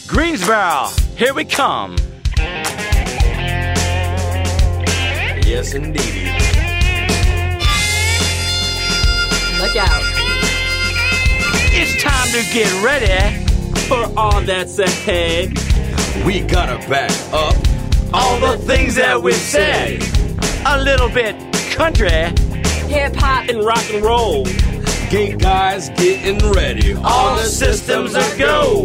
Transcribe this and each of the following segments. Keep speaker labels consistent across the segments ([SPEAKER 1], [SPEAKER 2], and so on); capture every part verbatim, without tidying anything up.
[SPEAKER 1] Greensboro, here we come.
[SPEAKER 2] Yes, indeed.
[SPEAKER 3] Look out.
[SPEAKER 1] It's time to get ready
[SPEAKER 3] For all that's ahead.
[SPEAKER 2] We gotta back up
[SPEAKER 1] all the things that we said. A little bit country,
[SPEAKER 3] Hip-hop and rock and roll.
[SPEAKER 2] Gate guys getting ready.
[SPEAKER 1] all the systems are go.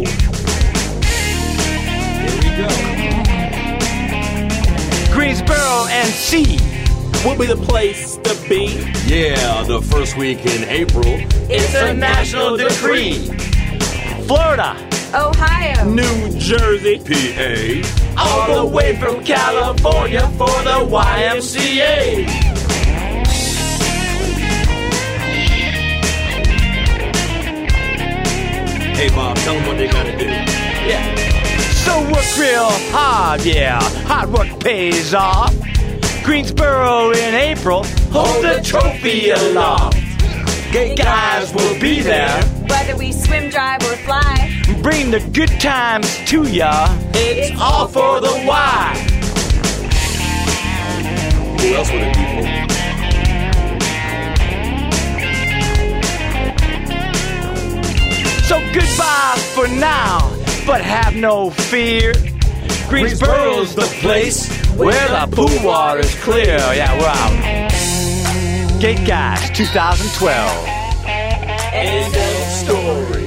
[SPEAKER 2] Here we go.
[SPEAKER 1] Greensboro and C.
[SPEAKER 3] Will be the place to be.
[SPEAKER 2] Yeah, the first week in April.
[SPEAKER 1] It's a national decree. Florida,
[SPEAKER 4] Ohio,
[SPEAKER 3] New Jersey.
[SPEAKER 2] P A.
[SPEAKER 1] all the way from California for the Y M C A.
[SPEAKER 2] Hey, Bob, tell them what they gotta do.
[SPEAKER 1] Yeah. So work real hard, yeah. Hard work pays off. Greensboro in April, hold the trophy aloft. Gay guys will be there,
[SPEAKER 4] whether we swim, drive, or fly.
[SPEAKER 1] bring the good times to ya. It's all for the Y.
[SPEAKER 2] Who else would it be for?
[SPEAKER 1] So goodbye for now, but have no fear. Greensboro's the place where the pool water's clear. Yeah, we're out. Gate Guys twenty twelve.
[SPEAKER 3] End of story.